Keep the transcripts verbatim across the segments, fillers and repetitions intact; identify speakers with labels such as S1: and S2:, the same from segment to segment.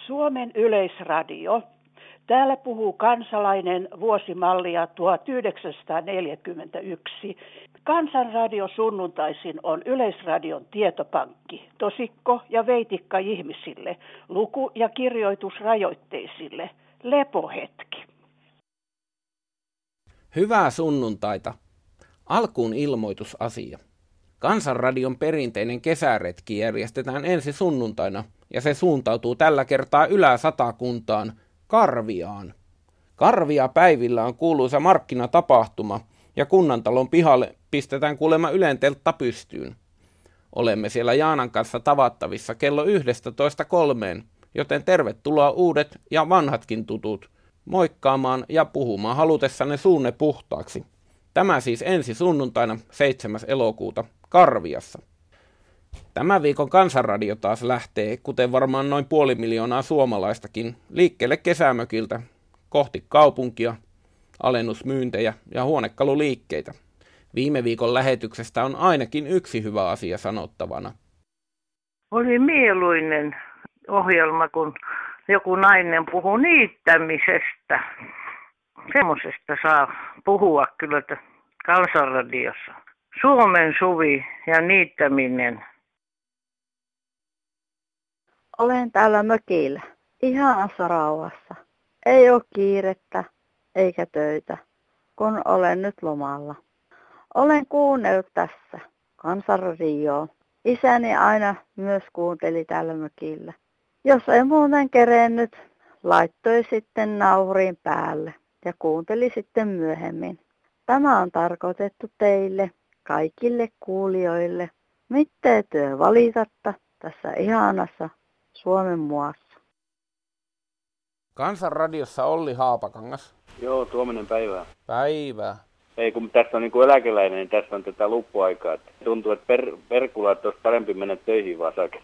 S1: Suomen Yleisradio. Täällä puhuu kansalainen vuosimallia tuhatyhdeksänsataaneljäkymmentäyksi. Kansanradio sunnuntaisin on Yleisradion tietopankki, tosikko ja veitikka ihmisille, luku- ja kirjoitusrajoitteisille, lepohetki.
S2: Hyvää sunnuntaita. Alkuun ilmoitusasia. Kansanradion perinteinen kesäretki järjestetään ensi sunnuntaina ja se suuntautuu tällä kertaa Ylä-Satakuntaan, Karviaan. Karvia päivillä on kuuluisa markkinatapahtuma ja kunnantalon pihalle pistetään kuulemma Ylen teltta pystyyn. Olemme siellä Jaanan kanssa tavattavissa kello yksitoista kolmeen, joten tervetuloa uudet ja vanhatkin tutut moikkaamaan ja puhumaan halutessanne suunne puhtaaksi. Tämä siis ensi sunnuntaina seitsemäs elokuuta Karviassa. Tämän viikon Kansanradio taas lähtee, kuten varmaan noin puoli miljoonaa suomalaistakin, liikkeelle kesämökiltä kohti kaupunkia, alennusmyyntejä ja huonekaluliikkeitä. Viime viikon lähetyksestä on ainakin yksi hyvä asia sanottavana.
S3: Oli mieluinen ohjelma, kun joku nainen puhui niittämisestä. Semmoisesta saa puhua kyllä Kansanradiossa. Suomen suvi ja niittäminen.
S4: Olen täällä mökillä, ihanassa rauhassa. Ei ole kiirettä eikä töitä, kun olen nyt lomalla. Olen kuunnellut tässä Kansanradioa. Isäni aina myös kuunteli täällä mökillä. Jos ei muuten kerennyt, laittoi sitten nauhuriin päälle ja kuunteli sitten myöhemmin. Tämä on tarkoitettu teille, kaikille kuulijoille, mittei työ valitatta tässä ihanassa Suomen muassa.
S2: Kansanradiossa Olli Haapakangas.
S5: Joo, tuominen päivää.
S2: Päivää.
S5: Ei, kun tässä on niin kuin eläkeläinen, niin tässä on tätä luppuaikaa. Että tuntuu, että per, perkula, että olisi parempi mennä töihin vaan saakka.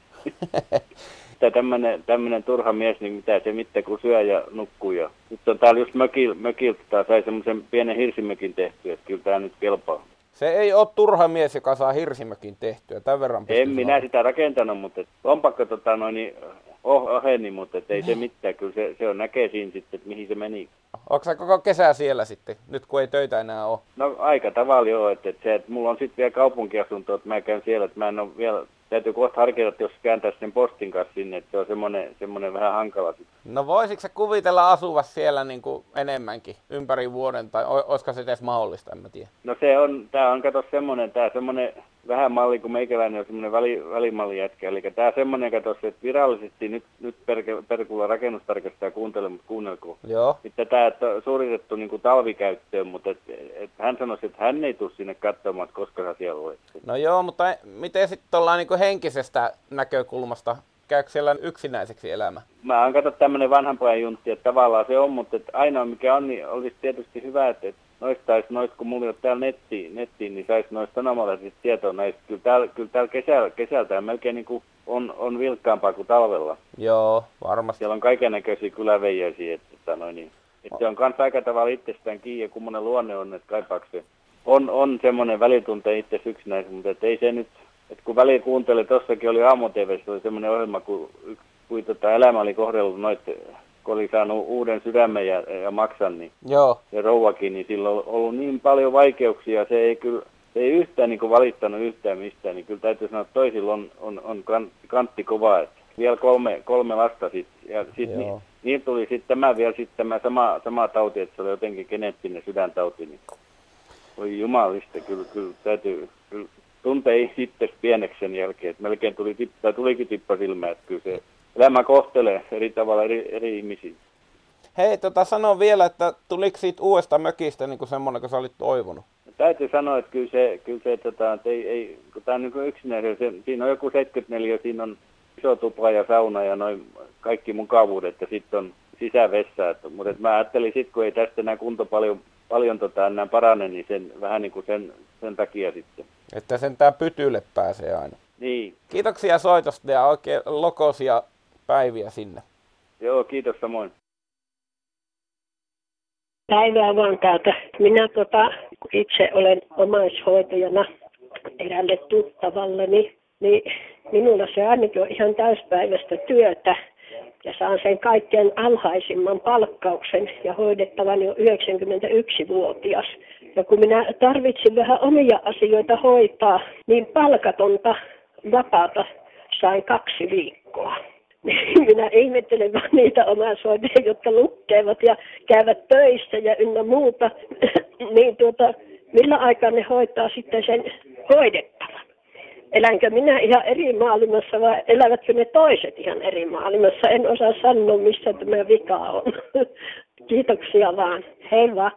S5: Tämmöinen, tämmöinen turha mies, niin mitä se mitään kun syö ja nukkuu. Ja nyt on täällä just mökil, mökiltä, sai semmoisen pienen hirsimökin tehtyä, että kyllä tämä nyt kelpaa.
S2: Se ei ole turha mies, joka saa hirsimökin tehtyä. Tämän verran
S5: en minä sitä rakentanut, mutta on pakko tota noin niin oh, oheni, mutta ei se mitään. Kyllä se, se on näkee siinä sitten, että mihin se meni.
S2: Onko sä koko kesää siellä sitten, nyt kun ei töitä enää ole?
S5: No aika tavalla joo, että, että, se, että mulla on sitten vielä kaupunkiasunto, että mä käyn siellä, että mä en ole vielä, täytyy kohta harkita, että jos kääntää sen postin kanssa sinne, että se on semmoinen, semmoinen vähän hankala sitten.
S2: No voisitko sä kuvitella asuva siellä niin kuin enemmänkin ympäri vuoden, tai olisiko se edes mahdollista, en mä tiedä.
S5: No se on, tää on kato semmoinen, tää semmoinen vähän malli kuin meikäläinen on semmoinen väli, välimalli jätkä, eli tää semmoinen kato, että virallisesti nyt, nyt perke, Perkulla rakennustarkastaa kuuntele, mutta kuunnelko.
S2: Joo.
S5: Sitten tää on suoritettu niin kuin talvikäyttöön, mutta et, et hän sanoi, että hän ei tule sinne katsomaan, että koska hän siellä olet.
S2: No joo, mutta miten sitten ollaan niin kuin henkisestä näkökulmasta? Käykö siellä yksinäiseksi elämä?
S5: Mä oon kato tämmönen vanhan pojan juntti, että tavallaan se on, mutta että ainoa mikä on, niin olisi tietysti hyvä, että, että noista, noista kun mulla ei ole täällä nettiin, nettiin niin saisi noista sanomalehdistä tietoa näistä. Kyllä täällä, kyllä täällä kesällä, kesältä melkein niin kuin on, on vilkkaampaa kuin talvella.
S2: Joo, varmasti.
S5: Siellä on kaikennäköisiä kyläveijäisiä, että, että, noin, niin, että se on kans aika tavalla itsestään kiinni ja kummonen luonne on, että kaipaako se. On, on semmoinen välitunte itse yksinäisen, mutta että ei se nyt. Et kun väliin kuuntelin, tossakin oli aamu-tv:ssä oli semmoinen ohjelma, kun, kun tota elämä oli kohdellut noita, kun oli saanut uuden sydämen ja, ja maksan, niin
S2: joo.
S5: Ja rouvakin, niin sillä on ollut niin paljon vaikeuksia, se ei kyllä, se ei yhtään niin kuin valittanut yhtään mistään, niin kyllä täytyy sanoa, että toisilla on, on, on kantti kova, että vielä kolme, kolme lasta sitten, ja sitten niin, niin tuli sitten tämä vielä sitten tämä sama, sama tauti, että se oli jotenkin geneettinen sydäntauti, niin voi jumalista, kyllä, kyllä täytyy, kyllä, tuntee itse pieneksi sen jälkeen, että melkein tuli tippa, tulikin tippa silmään, että kyllä se elämä kohtelee eri tavalla eri, eri ihmisiä.
S2: Hei, tota sano vielä, että tuliko siitä uudesta mökistä niin kuin semmoinen, kun sä olit toivonut?
S5: Täytyy sanoa, että kyllä se, kyllä se tota, että ei, ei, kun tämä on niin yksinäinen, se, siinä on joku seitsemänkymmentäneljä, siinä on iso tupa ja sauna ja noin kaikki mukavuudet ja sitten on sisävessa, että, mutta että mä ajattelin sitten, kun ei tästä enää kunto paljon, paljon tota, enää parane, niin sen, vähän niin kuin sen, sen takia sitten.
S2: Että sentään pytylle pääsee aina.
S5: Niin.
S2: Kiitoksia soitosta ja oikein lokoisia päiviä sinne.
S5: Joo, kiitos samoin.
S6: Päivää vaan täältä. Minä tota, itse olen omaishoitajana eräälle tuttavalleni, niin minulla se ainakin on ihan täyspäiväistä työtä. ja saan sen kaikkein alhaisimman palkkauksen ja hoidettavani on yhdeksänkymmentäyksivuotias. Ja kun minä tarvitsin vähän omia asioita hoitaa, niin palkatonta vapaata sain kaksi viikkoa. Minä ihmettelen vaan niitä omaishoitajia, jotka lukkevat ja käyvät töissä ja ynnä muuta. Niin tuota, millä aikaa ne hoitaa sitten sen hoidettavan? Elänkö minä ihan eri maailmassa vai elävätkö ne toiset ihan eri maailmassa? En osaa sanoa, missä tämä vika on. Kiitoksia vaan. Hei vaan.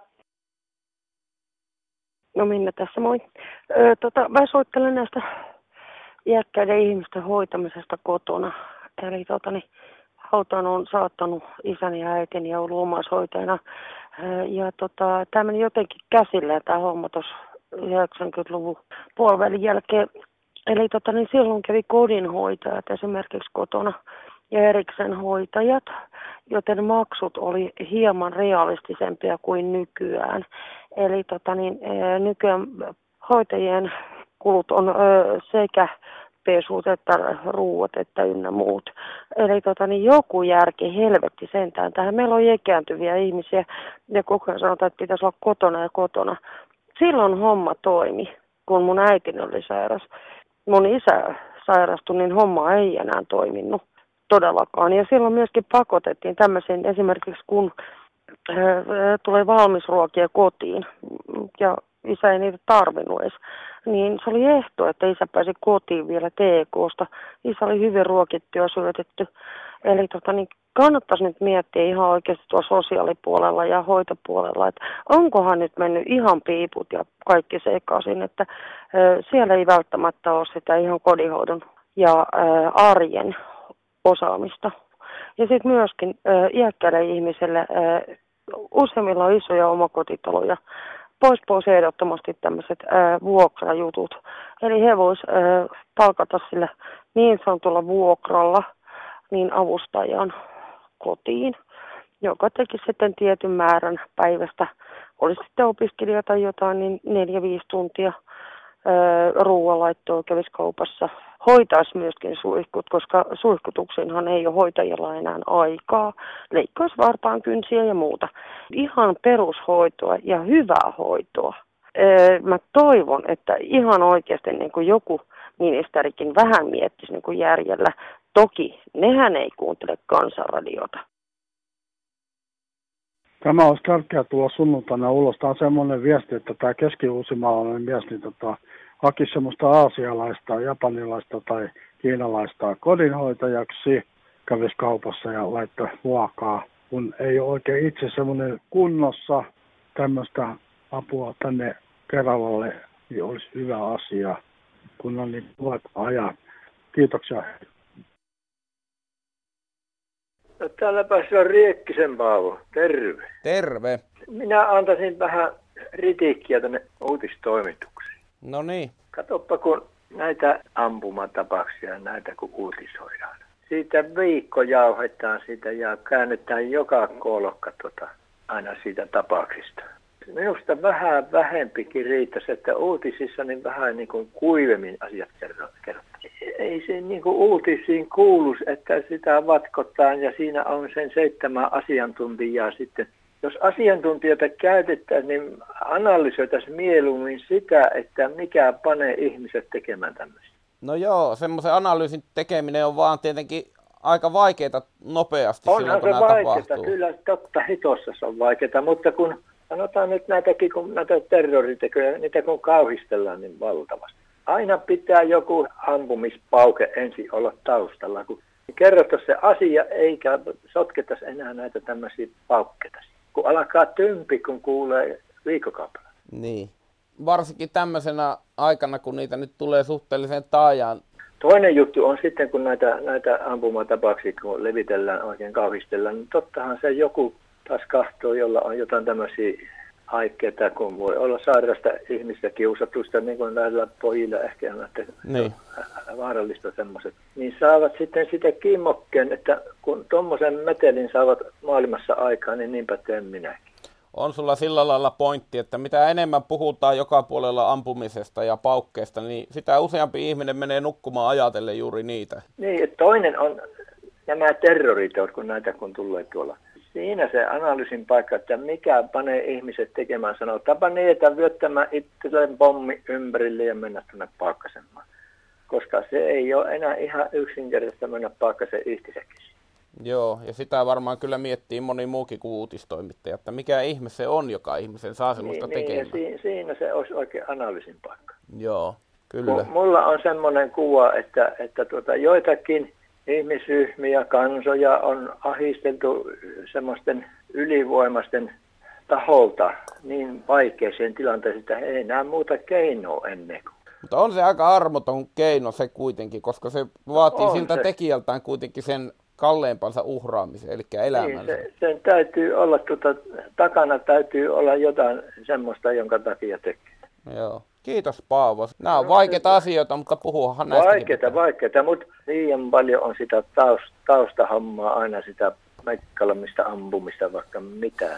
S7: No Minna tässä, moi. Öö, tota, mä soittelen näistä iäkkäiden ihmisten hoitamisesta kotona. Eli tota, niin, hautaan on saattanut isäni ja äitini ja ollut omaishoitajana. Öö, ja tota, tämä meni jotenkin käsilleen tämä homma tuossa yhdeksänkymmentäluvun puolivälin jälkeen. Eli tota, niin silloin kävi kodinhoitajat esimerkiksi kotona ja erikseen hoitajat, joten maksut oli hieman realistisempia kuin nykyään. Eli tota, niin, nykyään hoitajien kulut on ö, sekä pesut että ruuat että ynnä muut. Eli tota, niin joku järki helvetti sentään tähän. Meillä on ikääntyviä ihmisiä ja koko ajan sanotaan, että pitäisi olla kotona ja kotona. Silloin homma toimi, kun mun äitini oli sairas. Mun isä sairastui, niin homma ei enää toiminut todellakaan. Ja silloin myöskin pakotettiin tämmöisiin, esimerkiksi kun äh, tulee valmisruokia kotiin ja isä ei niitä tarvinnut edes, niin se oli ehto, että isä pääsi kotiin vielä T K:sta. Isä oli hyvin ruokittu ja syötetty. Eli tota, niin kannattaisi nyt miettiä ihan oikeasti tuolla sosiaalipuolella ja hoitopuolella, että onkohan nyt mennyt ihan piiput ja kaikki sekaisin, että ö, siellä ei välttämättä ole sitä ihan kodinhoidon ja ö, arjen osaamista. Ja sitten myöskin ö, iäkkäille ihmisille ö, useimmilla on isoja omakotitaloja. Pois pois ehdottomasti tämmöiset vuokrajutut. Eli he vois ö, palkata sille niin sanotulla vuokralla niin avustajan kotiin, joka teki sitten tietyn määrän päivästä. Oli sitten opiskelija tai jotain, niin neljä viisi tuntia öö, ruoanlaittoa kävisi kaupassa. Hoitaisi myöskin suihkut, koska suihkutuksiinhan ei ole hoitajilla enää aikaa. Leikkaisi varpaan kynsiä ja muuta. Ihan perushoitoa ja hyvää hoitoa. Öö, mä toivon, että ihan oikeasti niin kuin joku ministerikin vähän miettisi niin kuin järjellä. Toki nehän ei kuuntele Kansanradiota.
S8: Tämä olisi tärkeää tulla sunnuntaina ulos. Tämä on semmoinen viesti, että tämä keski-uusimaalainen mies niin tota, hakisi semmoista aasialaista, japanilaista tai kiinalaista kodinhoitajaksi, kävisi kaupassa ja laittoi ruokaa. Kun ei ole oikein itse semmoinen kunnossa tämmöistä apua tänne Keravalle, niin olisi hyvä asia, kun on niin hyvät ajat. Kiitoksia.
S9: No täälläpä se on Riekkisen Paavo. Terve.
S2: Terve.
S9: Minä antaisin vähän kritiikkiä tänne uutistoimituksiin.
S2: No niin.
S9: Katoppa, kun näitä ampumatapauksia, näitä kun uutisoidaan. Siitä viikko jauhetaan siitä ja käännetään joka kolkka tota, aina siitä tapauksista. Minusta vähän vähempikin riittäisi, että uutisissa niin vähän niin kuin kuivemmin asiat kerrotaan. Ei se niin kuin uutisiin kuulu, että sitä vatkotaan ja siinä on sen seitsemän asiantuntijaa sitten. Jos asiantuntijoita käytetään, niin analysoitaisiin mieluummin sitä, että mikä panee ihmiset tekemään tämmöistä.
S2: No joo, semmoisen analyysin tekeminen on vaan tietenkin aika vaikeaa nopeasti
S9: Onhan
S2: silloin, kun
S9: se
S2: nämä
S9: vaikeaa,
S2: tapahtuu.
S9: kyllä totta hitossa se on vaikeaa, mutta kun sanotaan nyt näitäkin, kun näitä terroritekoja, niitä kun kauhistellaan niin valtavasti. Aina pitää joku ampumispauke ensin olla taustalla, kun kerrottaisiin se asia eikä sotketaisi enää näitä tämmöisiä paukkeita. Kun alkaa tympi, kun kuulee viikkokaupalla.
S2: Niin. Varsinkin tämmöisenä aikana, kun niitä nyt tulee suhteellisen taajaan.
S9: Toinen juttu on sitten, kun näitä, näitä ampumatapauksia, kun levitellään, oikein kauhistellaan, niin tottahan se joku taas kahtoo, jolla on jotain tämmöisiä aikeita, kun voi olla sairasta ihmistä, kiusatusta, niin kuin näillä pojilla ehkä on, että niin. Vaarallista semmoiset. Niin saavat sitten sitä kimmokkeen, että kun tuommoisen metelin saavat maailmassa aikaan, niin niinpä teen minäkin.
S2: On sulla sillä lailla pointti, että mitä enemmän puhutaan joka puolella ampumisesta ja paukkeesta, niin sitä useampi ihminen menee nukkumaan ajatellen juuri niitä.
S9: Niin, että toinen on nämä terroriteot, kun näitä kun tulee tuolla. Siinä se analyysin paikka, että mikä panee ihmiset tekemään, sanoo, tapa niin, että vyöttämään itselleen pommi ympärille ja mennä tuonne paakkasemaan. Koska se ei ole enää ihan yksinkertaista mennä paakkasen ihtisekin.
S2: Joo, ja sitä varmaan kyllä miettii moni muukin kuin uutistoimittaja, että mikä ihme se on, joka ihmisen saa semmoista
S9: niin,
S2: tekemään.
S9: Niin, ja siinä se olisi oikein analyysin paikka.
S2: Joo, kyllä.
S9: M- mulla on semmoinen kuva, että, että tuota, joitakin ihmisryhmiä, kansoja on ahisteltu semmoisten ylivoimaisten taholta niin vaikeeseen tilanteeseen, että ei enää muuta keinoa ennen kuin.
S2: Mutta on se aika armoton keino se kuitenkin, koska se vaatii on siltä se tekijältään kuitenkin sen kalleimpansa uhraamisen, eli elämänsä. Niin,
S9: se, sen täytyy olla, tuota, takana täytyy olla jotain semmoista, jonka takia tekee.
S2: Joo. Kiitos Paavo. Nämä on vaikeita asioita, mutta puhuahan näistä.
S9: Vaikeita, vaikeita, mutta liian paljon on sitä taust, taustahommaa, aina sitä meikkalamista, ampumista, vaikka mitään.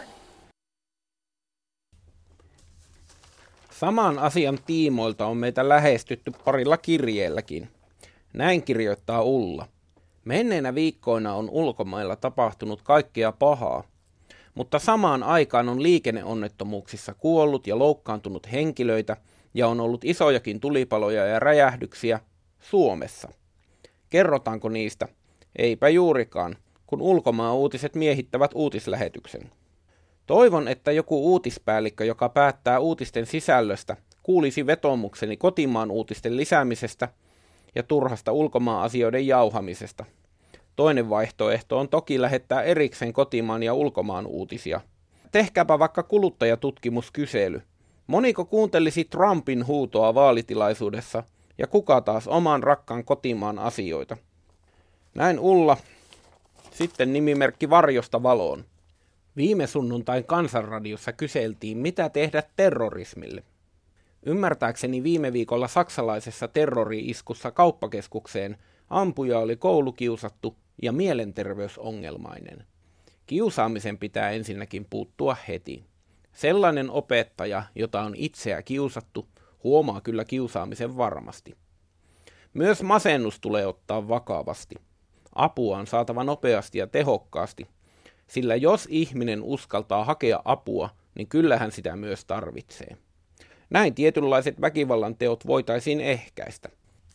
S2: Saman asian tiimoilta on meitä lähestytty parilla kirjeelläkin. Näin kirjoittaa Ulla. Menneinä viikkoina on ulkomailla tapahtunut kaikkea pahaa, mutta samaan aikaan on liikenneonnettomuuksissa kuollut ja loukkaantunut henkilöitä ja on ollut isojakin tulipaloja ja räjähdyksiä Suomessa. Kerrotaanko niistä? Eipä juurikaan, kun ulkomaan uutiset miehittävät uutislähetyksen. Toivon, että joku uutispäällikkö, joka päättää uutisten sisällöstä, kuulisi vetoomukseni kotimaan uutisten lisäämisestä ja turhasta ulkomaan asioiden jauhamisesta. Toinen vaihtoehto on toki lähettää erikseen kotimaan ja ulkomaan uutisia. Tehkääpä vaikka kuluttajatutkimuskysely. Moniko kuuntelisi Trumpin huutoa vaalitilaisuudessa ja kuka taas oman rakkaan kotimaan asioita? Näin Ulla. Sitten nimimerkki Varjosta valoon. Viime sunnuntain Kansanradiossa kyseltiin, mitä tehdä terrorismille. Ymmärtääkseni viime viikolla saksalaisessa terrori-iskussa kauppakeskukseen ampuja oli koulukiusattu ja mielenterveysongelmainen. Kiusaamisen pitää ensinnäkin puuttua heti. Sellainen opettaja, jota on itseä kiusattu, huomaa kyllä kiusaamisen varmasti. Myös masennus tulee ottaa vakavasti. Apua on saatava nopeasti ja tehokkaasti, sillä jos ihminen uskaltaa hakea apua, niin kyllähän sitä myös tarvitsee. Näin tietynlaiset väkivallan teot voitaisiin ehkäistä.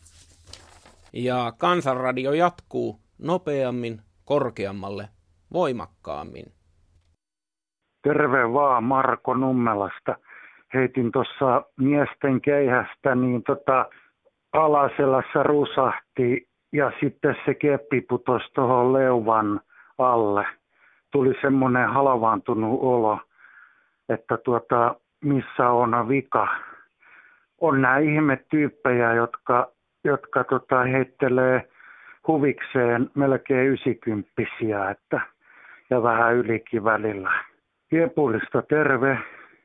S2: Ja Kansanradio jatkuu nopeammin, korkeammalle, voimakkaammin.
S10: Terve vaan Marko Nummelasta. Heitin tuossa miesten keihästä, niin tota alaselässä rusahti ja sitten se keppi putosi tuohon leuvan alle. Tuli semmoinen halvaantunut olo, että tuota, missä on vika. On nämä ihmetyyppejä, jotka, jotka tota, heittelee huvikseen melkein ysikymppisiä, että, ja vähän ylikin välillä. Kiepulista terve.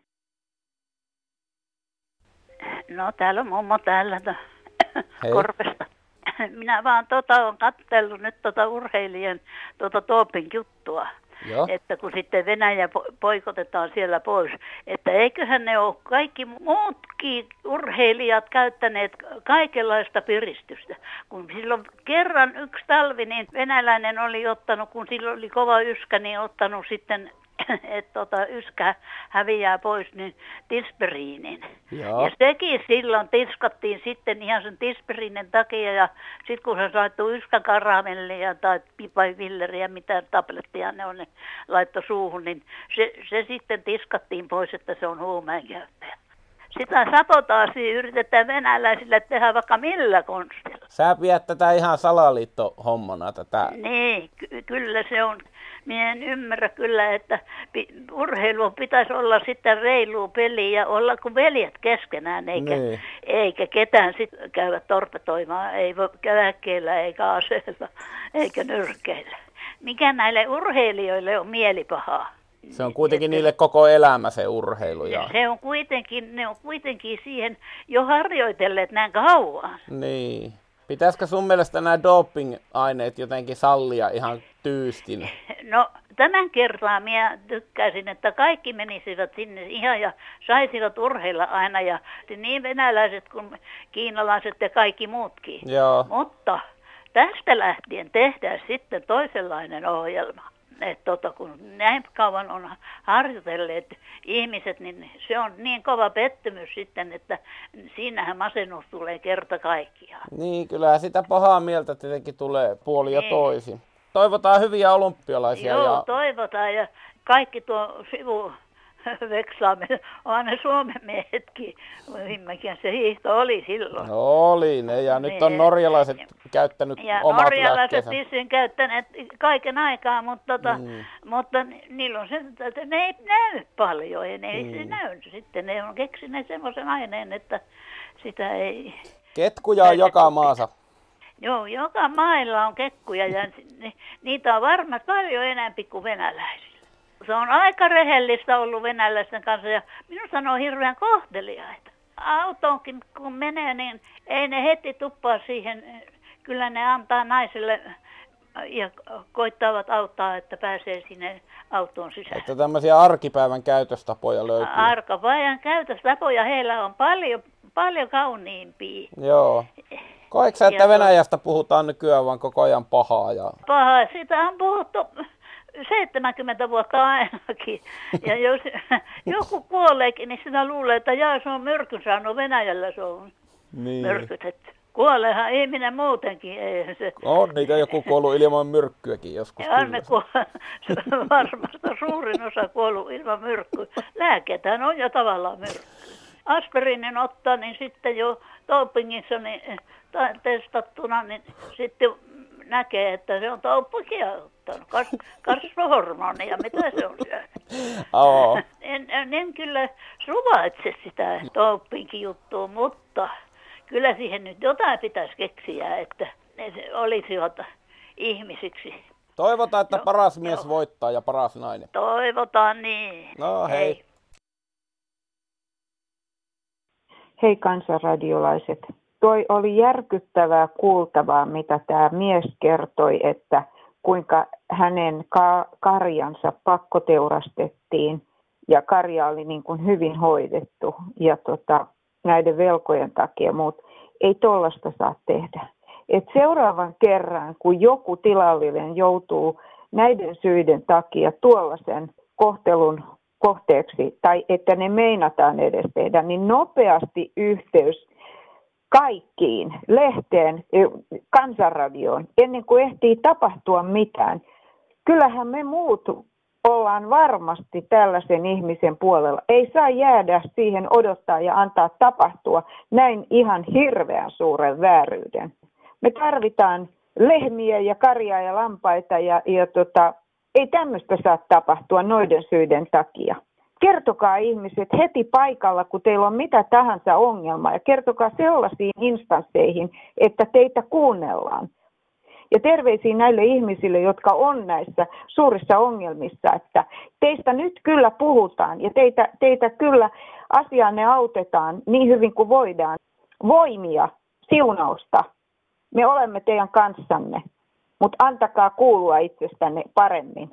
S11: No täällä on mummo täällä Korvesta. Minä vaan tota, olen katsellut nyt tota urheilijan tota doping juttua. Joo. Että kun sitten Venäjä poikotetaan siellä pois, että eiköhän ne ole kaikki muutkin urheilijat käyttäneet kaikenlaista piristystä. Kun silloin kerran yksi talvi, niin venäläinen oli ottanut, kun silloin oli kova yskä, niin ottanut sitten, että tota, yskä häviää pois, niin tisperiinin. Joo. Ja sekin silloin tiskattiin sitten ihan sen tisperiinin takia, ja sitten kun se laittoi yskän karamellia tai pipavilleriä, mitä tablettia ne on, ne laittoi suuhun, niin se, se sitten tiskattiin pois, että se on huumeenkäyttäjä. Sitä sapotaasia yritetään venäläisille tehdä vaikka millä konstilla.
S2: Sä viet tätä ihan salaliittohommana tätä.
S11: Niin, ky- kyllä se on. Minä en ymmärrä kyllä, että urheilu pitäisi olla sitten reilua peliä ja olla kuin veljet keskenään, eikä, niin. eikä ketään sitten käydä torpetoimaan, ei voi käväkkeellä eikä aseella eikä nyrkeillä. Mikä näille urheilijoille on mielipahaa?
S2: Se on kuitenkin niille koko elämä se urheilu. Ja...
S11: Se on kuitenkin, ne on kuitenkin siihen jo harjoitelleet näin kauan.
S2: Niin. Pitäisikö sun mielestä nämä doping-aineet jotenkin sallia ihan tyystin?
S11: No tämän kertaa minä tykkäisin, että kaikki menisivät sinne ihan ja saisivat urheilla aina. Ja niin venäläiset kuin kiinalaiset ja kaikki muutkin.
S2: Joo.
S11: Mutta tästä lähtien tehdään sitten toisenlainen ohjelma. Että tota, kun näin kauan on harjoitelleet ihmiset, niin se on niin kova pettymys sitten, että siinähän masennus tulee kerta kaikkiaan.
S2: Niin, kyllähän sitä pahaa mieltä tietenkin tulee puoli ja
S11: niin.
S2: toisin. Toivotaan hyviä olympialaisia.
S11: Joo,
S2: ja...
S11: toivotaan ja kaikki tuo sivu vekslaamme, onhan ne Suomen miehetkin, viimekin se hiihto oli silloin.
S2: No oli ne, ja niin. Nyt on norjalaiset käyttänyt
S11: ja
S2: omat
S11: norjalaiset
S2: lääkkeensä.
S11: vissiin käyttäneet kaiken aikaa, mutta, tota, mm. mutta niillä on se, että ne ei näy paljon, ja ne ei mm. se näy. Sitten ne on keksineet semmoisen aineen, että sitä ei...
S2: Ketkuja on joka maassa.
S11: Joo, joka mailla on ketkuja, ja ni, niitä on varmasti paljon enemmän kuin venäläisillä. Se on aika rehellistä ollut venäläisten kanssa ja minusta ne on hirveän kohteliaita. Autoonkin kun menee, niin ei ne heti tuppaa siihen. Kyllä ne antaa naiselle ja koittavat auttaa, että pääsee sinne autoon sisään.
S2: Että tämmöisiä arkipäivän käytöstapoja löytyy.
S11: Arkipäivän käytöstapoja heillä on paljon, paljon kauniimpia.
S2: Joo. Koetko sä, että Venäjästä puhutaan nykyään vaan koko ajan pahaa? Ja...
S11: Pahaa, sitä on puhuttu seitsemänkymmentä vuotta ainakin. Ja jos joku kuoleekin, niin sinä luulee, että jaa, se on myrkyn saanut Venäjällä, se on niin. Myrkytetty. Kuoleehan ihminen muutenkin. Ei se...
S2: On niitä joku kuollut ilman myrkkyäkin joskus.
S11: Ja ne kuol- varmasti suurin osa kuollut ilman myrkkyä. Lääketään on jo tavallaan myrkkyä. Aspirinin ottaa, niin sitten jo dopingissa niin, testattuna, niin sitten näkee, että se on dopingia ottanut. Kas- kasvohormonia, mitä se on syönyt.
S2: Oh.
S11: En, en, en kyllä suvaitse sitä dopingi-juttua, mutta kyllä siihen nyt jotain pitäisi keksiä, että ne olisivat ihmisiksi.
S2: Toivotaan, että
S11: no,
S2: paras mies
S11: jo.
S2: voittaa ja paras nainen.
S11: Toivotaan niin.
S2: No hei. hei.
S12: Hei kansanradiolaiset. Toi oli järkyttävää kuultavaa, mitä tämä mies kertoi, että kuinka hänen ka- karjansa pakkoteurastettiin ja karja oli niin kuin hyvin hoidettu ja tota, näiden velkojen takia, mutta ei tollaista saa tehdä. Et seuraavan kerran, kun joku tilallinen joutuu näiden syiden takia tuollaisen kohtelun kohteeksi tai että ne meinataan edes tehdä, niin nopeasti yhteys kaikkiin, lehteen, kansanradioon, ennen kuin ehtii tapahtua mitään. Kyllähän me muut ollaan varmasti tällaisen ihmisen puolella. Ei saa jäädä siihen odottaa ja antaa tapahtua näin ihan hirveän suuren vääryyden. Me tarvitaan lehmiä ja karjaa ja lampaita ja, ja tota, ei tämmöistä saa tapahtua noiden syiden takia. Kertokaa ihmiset heti paikalla, kun teillä on mitä tahansa ongelmaa ja kertokaa sellaisiin instansseihin, että teitä kuunnellaan. Ja terveisiä näille ihmisille, jotka on näissä suurissa ongelmissa, että teistä nyt kyllä puhutaan ja teitä, teitä kyllä asianne autetaan niin hyvin kuin voidaan. Voimia, siunausta, me olemme teidän kanssanne, mutta antakaa kuulua itsestänne paremmin.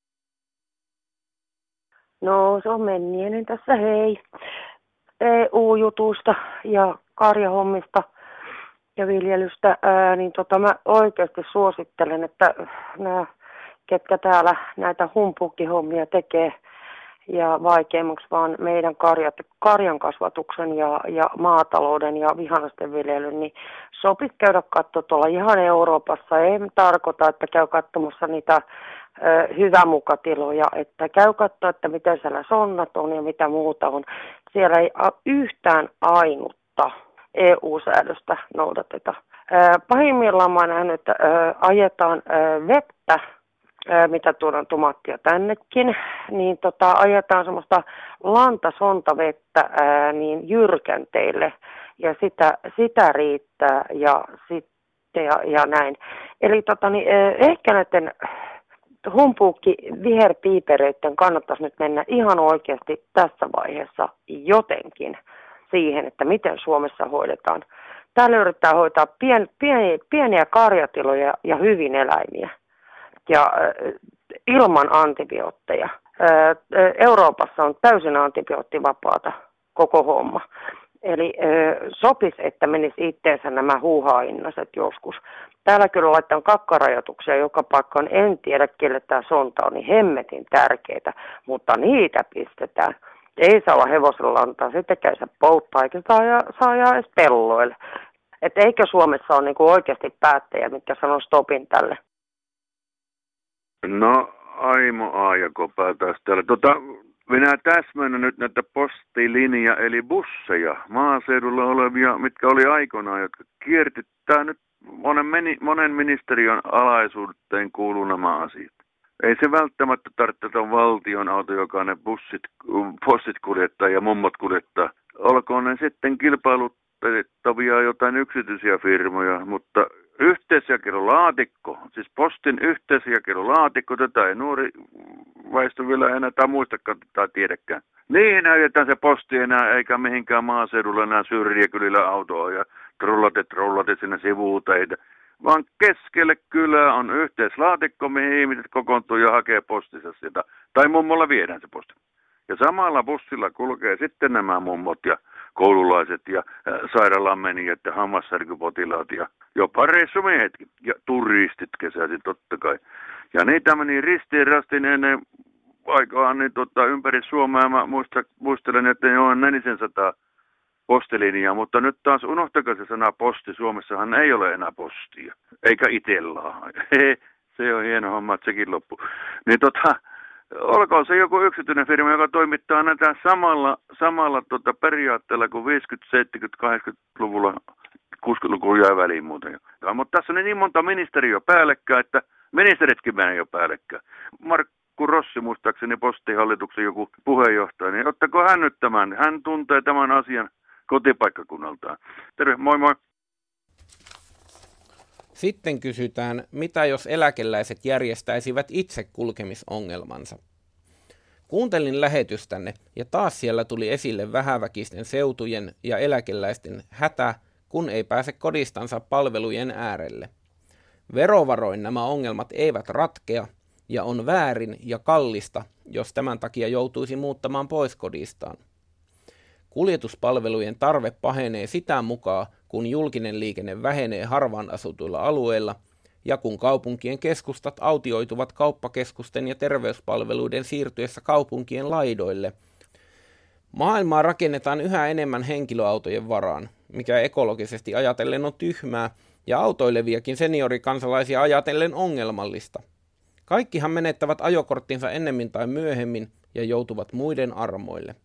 S7: No se on Mennienen tässä, hei. E U-jutusta ja karjahommista ja viljelystä, ää, niin tota mä oikeasti suosittelen, että nämä, ketkä täällä näitä humpukihommia tekee ja vaikeammaksi vaan meidän karjat, karjan kasvatuksen ja, ja maatalouden ja vihannesten viljelyn, niin sopisi käydä katsoa tuolla ihan Euroopassa. Ei tarkoita, että käy katsomassa niitä ö, hyvämukatiloja, että käy katsoa, että miten siellä sonnat on ja mitä muuta on. Siellä ei yhtään ainutta E U-säädöstä noudateta. Ö, pahimmillaan mä oon nähnyt, että ö, ajetaan ö, vettä, mitä tuodaan tomaattia tännekin, niin tota, ajetaan semmoista lantasontavettä ää, niin jyrkänteille ja sitä, sitä riittää ja sitten ja, ja näin. Eli tota, niin, ehkä näiden humpuukki viherpiipereiden kannattaisi nyt mennä ihan oikeasti tässä vaiheessa jotenkin siihen, että miten Suomessa hoidetaan. Täällä yrittää hoitaa pien, pieniä, pieniä karjatiloja ja hyvin eläimiä. Ja äh, ilman antibiootteja. Äh, Euroopassa on täysin antibioottivapaata koko homma. Eli ö, sopisi, että menisi itteensä nämä huuhaa-innaset joskus. Täällä kyllä laitetaan kakkarajoituksia joka paikkaan. En tiedä, kelle tämä sonta on niin hemmetin tärkeitä, mutta niitä pistetään. Ei saa olla hevosella antaa, sitten käy se polttaa, eikä saa ajaa, saa ajaa edes pelloille. Että eikö Suomessa ole niinku oikeasti päättäjä, mitkä sanoo stopin tälle?
S13: No, Aimo Aajakopää taas täällä. Tota, minä täsmennän nyt näitä postilinja eli busseja maaseudulla olevia, mitkä oli aikoinaan, jotka kiertittää nyt monen, meni, monen ministeriön alaisuuteen kuuluu nämä asiat. Ei se välttämättä tarvitse valtion auto, joka ne bussit, postit kuljettaa ja mummot kuljettaa. Olkoon ne sitten kilpailuttavia jotain yksityisiä firmoja, mutta yhteisjakelulaatikko, siis postin yhteisjakelulaatikko, tätä ei nuori väestö vielä enää tai muistakaan tai tiedäkään. Niihin ajetaan se posti enää, eikä mihinkään maaseudulla enää syrjäkylillä autoa ja trullate trullate sinne sivuuteita. Vaan keskelle kylää on yhteislaatikko, mihin ihmiset kokoontuu ja hakee postinsa sitä. Tai mummolla viedään se posti. Ja samalla bussilla kulkee sitten nämä mummot ja koululaiset ja sairaalaan menijät ja hammassärkypotilaat ja jopa reissumiehetkin. Ja turistit kesäisin totta kai. Ja niitä meni ristiin rastiin ennen aikaan niin tota, ympäri Suomea. Mä muista, muistelen, että ne on nelisen sataa postilinjaa, mutta nyt taas unohtakaa se sana posti. Suomessahan ei ole enää postia, eikä Itellaa. Se on hieno homma, että sekin loppu. Niin tota, olkoon se joku yksityinen firma, joka toimittaa näitä samalla, samalla tota periaatteella kuin viisikymmentä-, seitsemänkymmentä-, kahdeksankymmentäluvulla, kuusikymmentäluvulla jäi väliin muuten. Ja, mutta tässä on niin monta ministeriöä päällekkäin, että ministeritkin menee jo päällekkäin. Markku Rossi, muistaakseni Postihallituksen joku puheenjohtaja, niin ottako hän nyt tämän? Hän tuntee tämän asian kotipaikkakunnaltaan. Terve, moi moi.
S2: Sitten kysytään, mitä jos eläkeläiset järjestäisivät itse kulkemisongelmansa. Kuuntelin lähetystänne ja taas siellä tuli esille vähäväkisten seutujen ja eläkeläisten hätä, kun ei pääse kodistansa palvelujen äärelle. Verovaroin nämä ongelmat eivät ratkea ja on väärin ja kallista, jos tämän takia joutuisi muuttamaan pois kodistaan. Kuljetuspalvelujen tarve pahenee sitä mukaan, kun julkinen liikenne vähenee harvaan asutuilla alueilla ja kun kaupunkien keskustat autioituvat kauppakeskusten ja terveyspalveluiden siirtyessä kaupunkien laidoille. Maailmaa rakennetaan yhä enemmän henkilöautojen varaan, mikä ekologisesti ajatellen on tyhmää ja autoileviakin seniorikansalaisia ajatellen ongelmallista. Kaikkihan menettävät ajokorttinsa ennemmin tai myöhemmin ja joutuvat muiden armoille.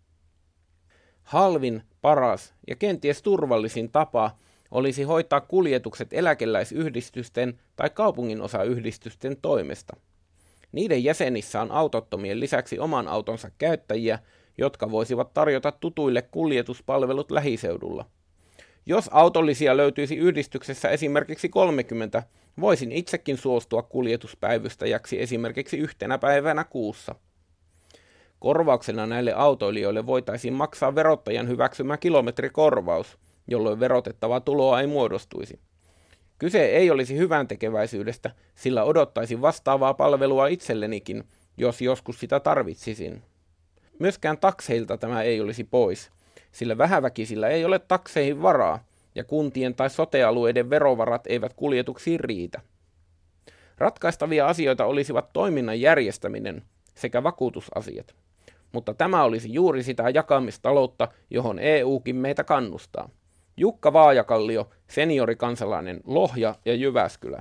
S2: Halvin, paras ja kenties turvallisin tapa olisi hoitaa kuljetukset eläkeläisyhdistysten tai kaupunginosayhdistysten toimesta. Niiden jäsenissä on autottomien lisäksi oman autonsa käyttäjiä, jotka voisivat tarjota tutuille kuljetuspalvelut lähiseudulla. Jos autollisia löytyisi yhdistyksessä esimerkiksi kolmekymmentä, voisin itsekin suostua kuljetuspäivystäjäksi esimerkiksi yhtenä päivänä kuussa. Korvauksena näille autoilijoille voitaisiin maksaa verottajan hyväksymä kilometrikorvaus, jolloin verotettavaa tuloa ei muodostuisi. Kyse ei olisi hyväntekeväisyydestä, sillä odottaisin vastaavaa palvelua itsellenikin, jos joskus sitä tarvitsisin. Myöskään takseilta tämä ei olisi pois, sillä vähäväkisillä ei ole takseihin varaa, ja kuntien tai sote-alueiden verovarat eivät kuljetuksiin riitä. Ratkaistavia asioita olisivat toiminnan järjestäminen sekä vakuutusasiat. Mutta tämä olisi juuri sitä jakamistaloutta, johon E Ukin meitä kannustaa. Jukka Vaajakallio, seniorikansalainen, Lohja ja Jyväskylä.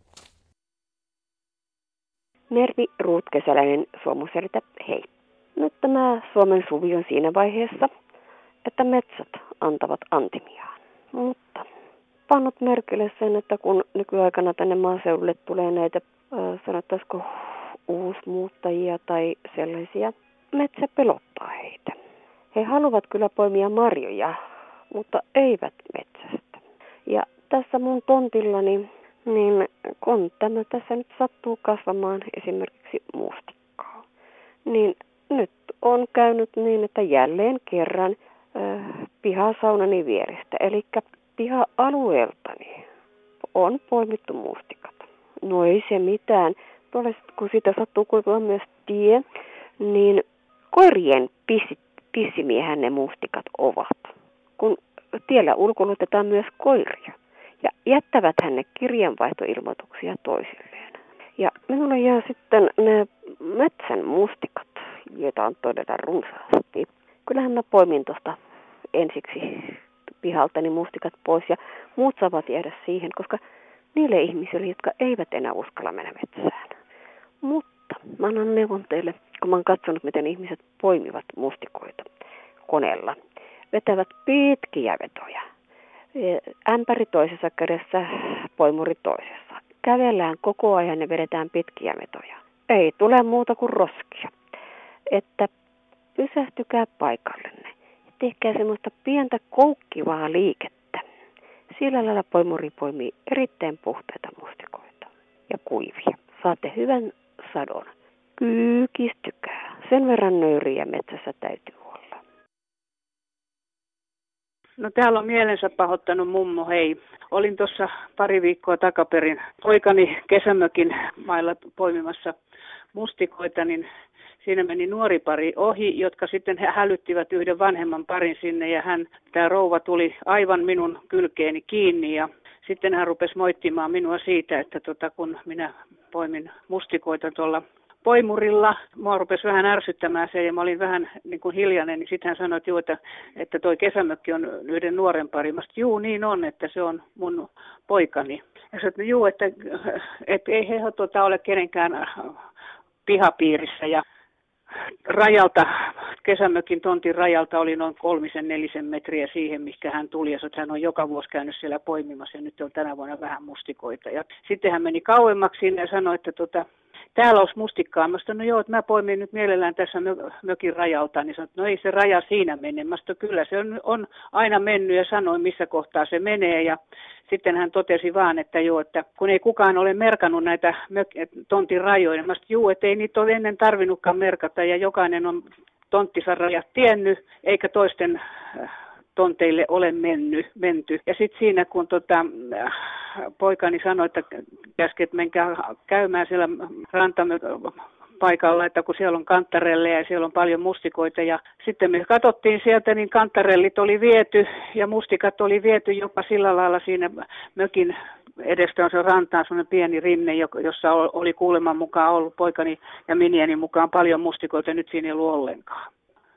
S14: Mervi Ruutkesäläinen, Suomusertä, hei. Nyt tämä Suomen suvi on siinä vaiheessa, että metsät antavat antimiaan. Mutta pannut merkille sen, että kun nykyaikana tänne maaseudulle tulee näitä, äh, sanottaisiko uusmuuttajia tai sellaisia, metsä pelottaa heitä. He haluavat kyllä poimia marjoja, mutta eivät metsästä. Ja tässä mun tontillani, niin kun tämä tässä nyt sattuu kasvamaan esimerkiksi mustikkaa, niin nyt on käynyt niin, että jälleen kerran äh, pihasaunani vierestä, eli piha-alueeltani on poimittu mustikat. No ei se mitään. Tuolla, kun sitä sattuu kulkea myös tie, niin koirien pissi, pissimiehän ne mustikat ovat. kun tiellä ulkoilutetaan myös koiria. Ja jättävät hänne kirjanvaihtoilmoituksia toisilleen. Ja minulle jää sitten ne metsän mustikat, joita on todella runsaasti. Kyllähän mä poimin tuosta ensiksi pihaltani mustikat pois ja muut saavat jäädä siihen, koska niille ihmisille, jotka eivät enää uskalla mennä metsään. Mutta mä annan neuvon teille, kun mä oon katsonut, miten ihmiset poimivat mustikoita koneella. Vetävät pitkiä vetoja. Ämpäri toisessa kädessä, poimuri toisessa. Kävellään koko ajan ja vedetään pitkiä vetoja. Ei tule muuta kuin roskia. Että pysähtykää paikallenne ja tehkää semmoista pientä koukkivaa liikettä. Sillä lailla poimuri poimii erittäin puhtaita mustikoita ja kuivia. Saatte hyvän sadon. Kyykistykää. Sen verran nöyriä metsässä täytyy olla.
S15: No täällä on mielensä pahoittanut mummo, hei. Olin tuossa pari viikkoa takaperin poikani kesämökin mailla poimimassa mustikoita, niin siinä meni nuori pari ohi, jotka sitten hälyttivät yhden vanhemman parin sinne ja hän, tämä rouva tuli aivan minun kylkeeni kiinni ja sitten hän rupesi moittimaan minua siitä, että tota, kun minä poimin mustikoita tuolla poimurilla, mua rupesi vähän ärsyttämään se ja mä olin vähän niin kuin hiljainen, niin sitten hän sanoi, että, juu, että, että toi kesämökki on yhden nuoren parin. Mä sanoin, juu niin on, että se on mun poikani. Ja sanoin, että juu, että, että ei he tuota, ole kenenkään pihapiirissä ja rajalta, kesämökin tontin rajalta oli noin kolmisen nelisen metriä siihen, mikä hän tuli. Ja hän on joka vuosi käynyt siellä poimimassa ja nyt on tänä vuonna vähän mustikoita. Ja sitten hän meni kauemmaksi sinne ja sanoi, että tota, täällä olisi mustikkaa. Mä sanoin, no joo, että mä poimin nyt mielellään tässä mökin rajalta. Niin sanoin, no ei se raja siinä mene. Mä sanoin, kyllä se on, on aina mennyt ja sanoin, missä kohtaa se menee. Ja sitten hän totesi vaan, että joo, että kun ei kukaan ole merkannut näitä mök- tontin rajoja. Mä sanoin, joo, että ei niitä ole ennen tarvinnutkaan merkata ja jokainen on tonttinsa rajat tiennyt, eikä toisten tonteille ole mennyt, menty. Ja sitten siinä, kun tota, poikani sanoi, että käski, että menkää käymään siellä rantapaikalla, että kun siellä on kantarelleja ja siellä on paljon mustikoita. Ja sitten me katsottiin sieltä, niin kantarellit oli viety ja mustikat oli viety jopa sillä lailla siinä mökin edestä on se rantaan semmoinen pieni rinne, jossa oli kuuleman mukaan ollut poikani ja minieni mukaan paljon mustikoita, nyt siinä ei ollut ollenkaan.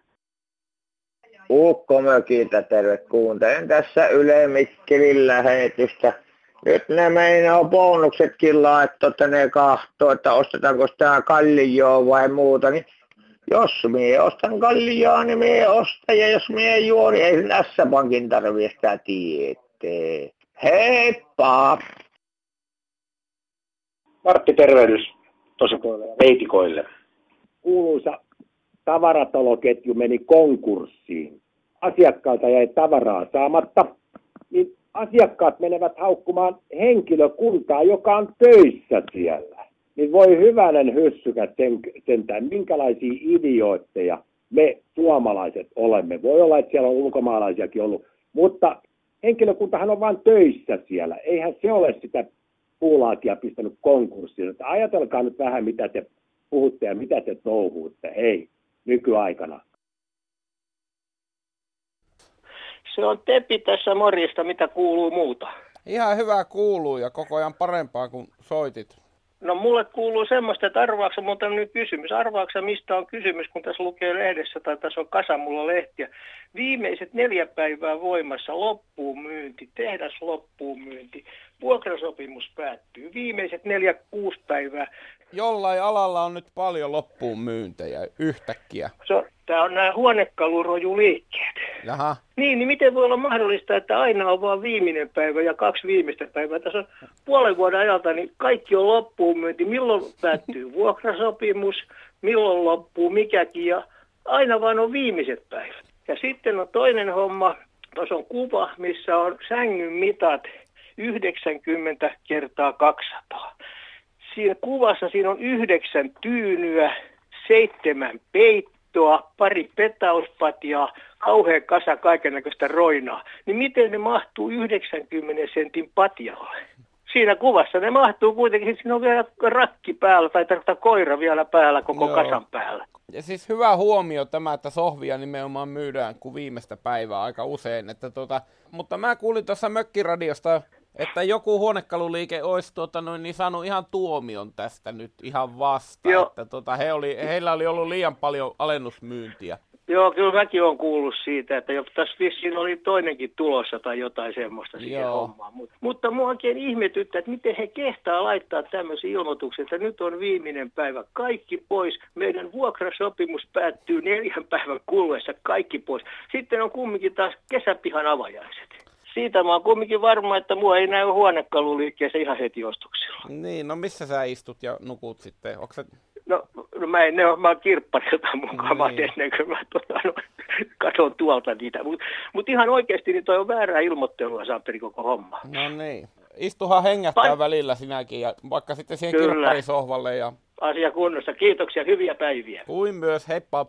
S16: Ukkomökiltä terve, kuuntelen tässä Yle Mikkelin lähetystä. Nyt ne meinaa bonuksetkin laittaa, että ne kahtoo, että ostetaanko sitä kallioa vai muuta. Niin jos mie ostan kalliaa, niin mie ostan, ja jos mie juo, niin ei tässä pankin tarvitse sitä tietää. Heippa!
S17: Martti, tervehdys tosikoille ja veitikoille.
S18: Kuuluisa tavarataloketju meni konkurssiin. Asiakkaalta jäi tavaraa saamatta, niin asiakkaat menevät haukkumaan henkilökuntaa, joka on töissä siellä. Niin voi hyvänen hyssykät sen, sentään, minkälaisia idiootteja me suomalaiset olemme. Voi olla, että siellä on ulkomaalaisiakin ollut, mutta henkilökuntahan on vain töissä siellä. Eihän se ole sitä puulaakia pistänyt konkurssiin. Että ajatelkaa nyt vähän, mitä te puhutte ja mitä te touhuutte. Hei, nykyaikana.
S17: Se on Tepi tässä, morjesta, mitä kuuluu muuta?
S2: Ihan hyvä kuuluu ja koko ajan parempaa kuin soitit.
S17: No mulle kuuluu semmoista, että arvaaksa mun tämmöinen kysymys. Arvaaksa mistä on kysymys, kun tässä lukee lehdessä tai tässä on kasa mulla lehtiä. Viimeiset neljä päivää voimassa, loppuun myynti, tehdas loppuun myynti, vuokrasopimus päättyy. Viimeiset neljä, kuusi päivää.
S2: Jollain alalla on nyt paljon loppuun myyntejä yhtäkkiä.
S17: So, Tämä on nämä huonekalurojuliikkeet.
S2: Jaha.
S17: Niin, niin miten voi olla mahdollista, että aina on vain viimeinen päivä ja kaksi viimeistä päivää. Tässä on puolen vuoden ajalta, niin kaikki on loppuun myynti. Milloin päättyy vuokrasopimus, milloin loppuu mikäkin ja aina vain on viimeiset päivät. Ja sitten on toinen homma, tuossa on kuva, missä on sängyn mitat yhdeksänkymmentä kertaa kaksisataa. Siinä kuvassa siinä on yhdeksän tyynyä, seitsemän peittoa, pari petauspatjaa, kauhean kasa kaikennäköistä roinaa. Niin miten ne mahtuu yhdeksänkymmentä sentin patjalle? Siinä kuvassa ne mahtuu kuitenkin, siinä on vielä rakki päällä tai tarkoittaa koira vielä päällä koko Joo. kasan päällä.
S2: Ja siis hyvä huomio tämä, että sohvia nimenomaan myydään kuin viimeistä päivää aika usein. Että tota, mutta mä kuulin tuossa Mökkiradiosta, että joku huonekaluliike olisi tuota, noin, niin saanut ihan tuomion tästä nyt ihan vasta. Joo. Että tota, he oli, heillä oli ollut liian paljon alennusmyyntiä.
S17: Joo, kyllä mäkin olen kuullut siitä, että tässä vissiin oli toinenkin tulossa tai jotain semmoista siihen hommaan. Mut, mutta mua oikein ihmetyttää, että miten he kehtaa laittaa tämmöisiä ilmoituksia, että nyt on viimeinen päivä, kaikki pois. Meidän vuokrasopimus päättyy neljän päivän kuluessa, kaikki pois. Sitten on kumminkin taas kesäpihan avajaiset. Siitä mä oon kumminkin varma, että mua ei näy huonekaluliikkeessä ihan heti ostoksilla.
S2: Niin, no missä sä istut ja nukut sitten? Onko se...
S17: No, no mä en ne ole, mä oon kirpparilta mukaan, mä niin. ennen kuin mä tuota, no, katson tuolta niitä. Mutta mut ihan oikeasti niin toi on väärää ilmoittelua, Santeri, koko homma.
S2: No niin. Istuhan hengähtää Vai... välillä sinäkin, ja vaikka sitten siihen Kyllä. kirpparisohvalle. Ja...
S17: Asia kunnossa. Kiitoksia, hyviä päiviä.
S2: Kuin myös, heippa.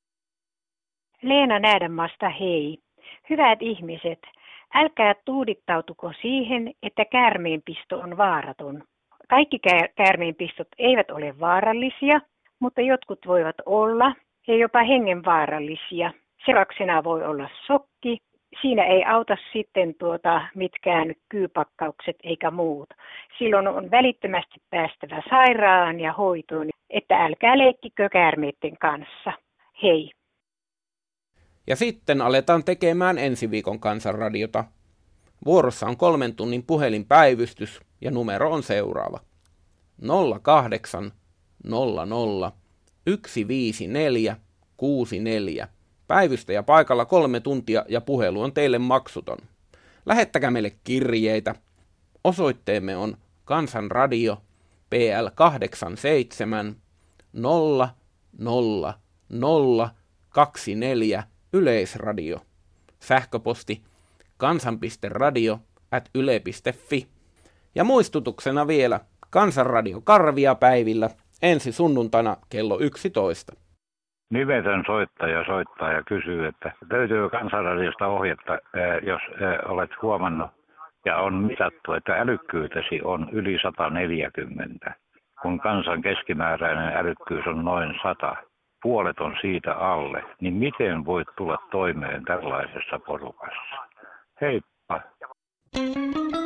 S19: Leena Näädänmaasta, hei. Hyvät ihmiset, älkää tuudittautuko siihen, että käärmeenpisto on vaaraton. Kaikki käärmeenpistot eivät ole vaarallisia, mutta jotkut voivat olla ja jopa hengenvaarallisia. Seurauksena voi olla shokki. Siinä ei auta sitten tuota mitkään kyypakkaukset eikä muut. Silloin on välittömästi päästävä sairaalaan ja hoitoon, että älkää leikkikö käärmeiden kanssa. Hei!
S2: Ja sitten aletaan tekemään ensi viikon Kansanradiota. Vuorossa on kolmen tunnin puhelinpäivystys ja numero on seuraava. nolla kahdeksan nolla nolla yksi viisi neljä kuusi neljä. Päivystäjä paikalla kolme tuntia ja puhelu on teille maksuton. Lähettäkää meille kirjeitä. Osoitteemme on Kansanradio P L kahdeksankymmentäseitsemän nolla nolla nolla kaksikymmentäneljä Yleisradio. Sähköposti kansan.radio at yle piste fi. Ja muistutuksena vielä Kansanradio Karvia päivillä ensi sunnuntaina kello yksitoista.
S20: Nimetön soittaja soittaa ja kysyy, että löytyy Kansanradiosta ohjetta, jos olet huomannut ja on mitattu, että älykkyytesi on yli sata neljäkymmentä, kun kansan keskimääräinen älykkyys on noin sata. Puolet on siitä alle, niin miten voit tulla toimeen tällaisessa porukassa? Heippa!